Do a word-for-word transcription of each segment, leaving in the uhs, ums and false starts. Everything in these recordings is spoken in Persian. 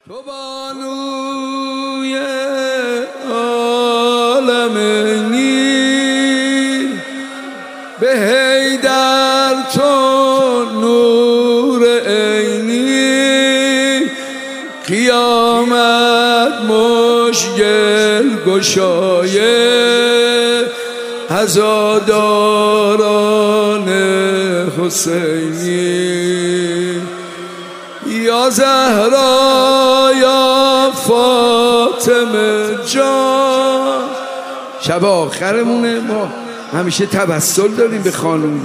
تو بانوی عالمینی، به حیدر تو نور عینی، قیامت مشکل گشایه عزاداران حسینی. یا زهرا یا فاطمه جان. شب آخرمونه، ما همیشه توسل داریم به خانوم،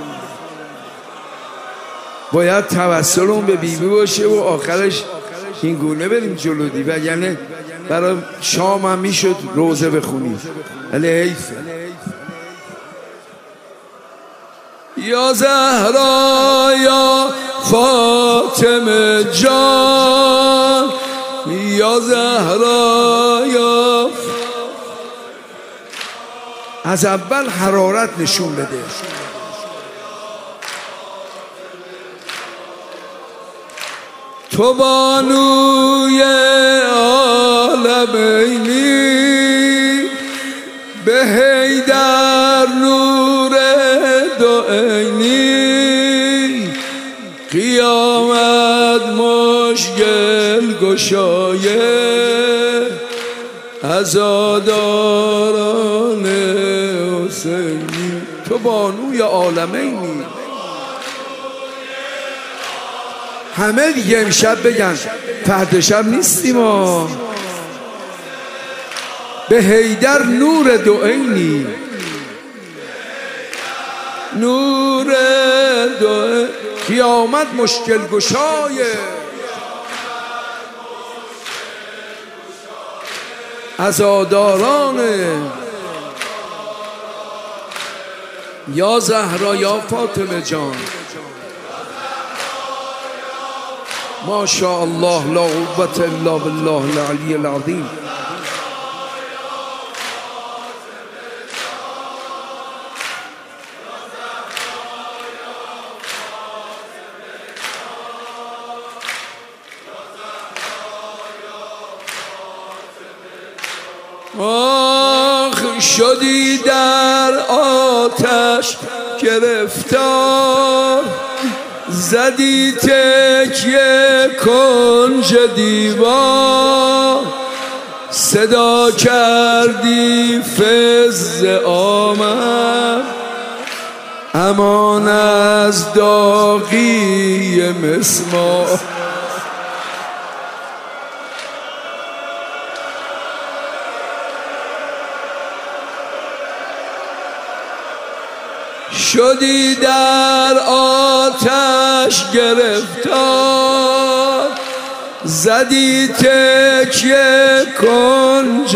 باید توسلمون به بیبی باشه و آخرش این گونه بریم جلو دی، و یعنی برای شام هم میشد روزه بخونیم، ولی حیفه. یا زهرا یا فاطمه جان، یا زهرا یا ف... از اول حرارت نشون بده. تو بانوی عالمینی، به حیدر نور دو عینی، قیامت مشکل گشایه عزاداران حسینی. تو بانوی عالمینی. همه دیگه امشب بگن، فردا شب نیستیم ما. به حیدر نور دو عینی، نور دو قیامت مشکل گشایه عزاداران. یا زهرا یا فاطمه جان. ما شاء الله لا قوة الا بالله العلی العظیم. آخ شدی در آتش گرفتار، زدی تکیه کنج دیوار، صدا کردی فز آمد، امان از داغی مسمار. شدی در آتش گرفتار، زدی تکیه کنج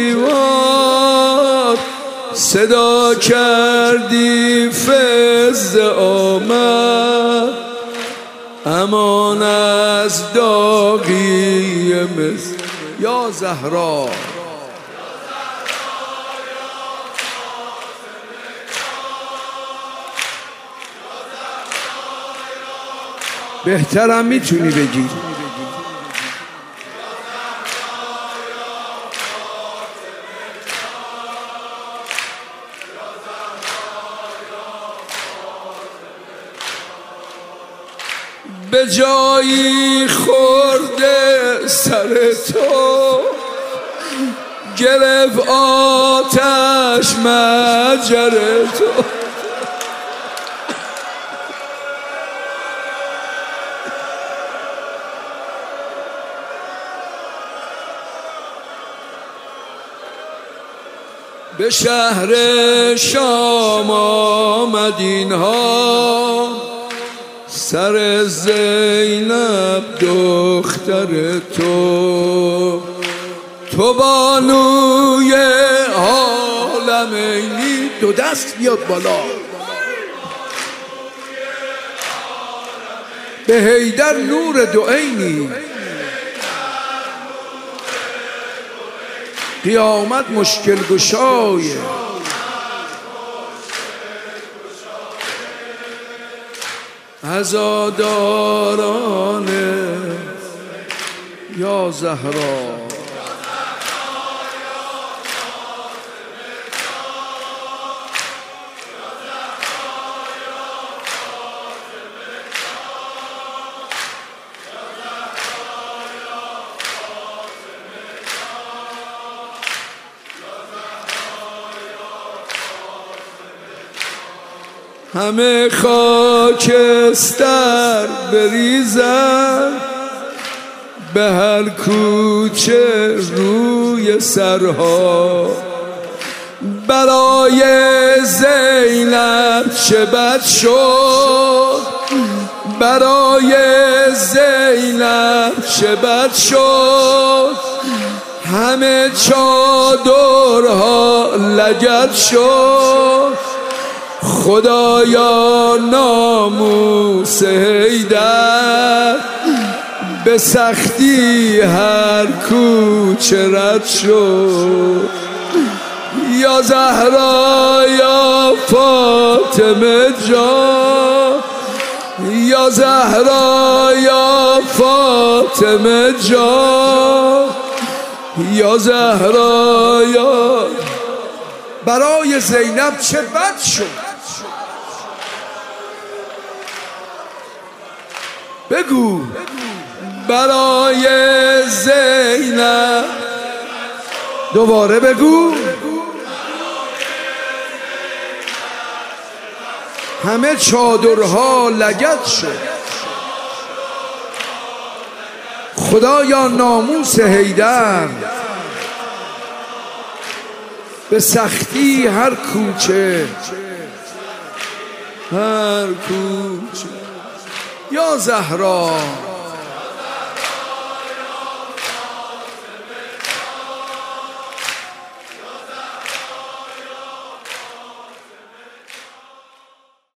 دیوار، صدا کردی فز آمد، امان از داغی مس. یا زهرا بهترم میتونی بگی. به جایی خورده سر تو، گرفت آتش مجر تو. به شهر شام آمد اینها، سر زینب دختر تو. تو بانوی عالمینی. دو دست بیاد بالا. به حیدر نور دو عینی، قیامت مشکل گشایه عزاداران. یا یا زهرا همه خاکستر بریزن به هر کوچه روی سرها، برای زینب چه بد شد، برای زینب چه بد شد، همه چادرها لگد شد. خدایا ناموس حیدر به سختی هر کوچه رد شد. یا زهرا یا فاطمه جان، یا زهرا یا فاطمه جان، یا زهرا یا برای زینب چه بد شد. بگو برای زینب، دوباره بگو همه چادرها لگد شد. خدایا ناموس حیدر به سختی هر کوچه هر کوچه. یا زهرا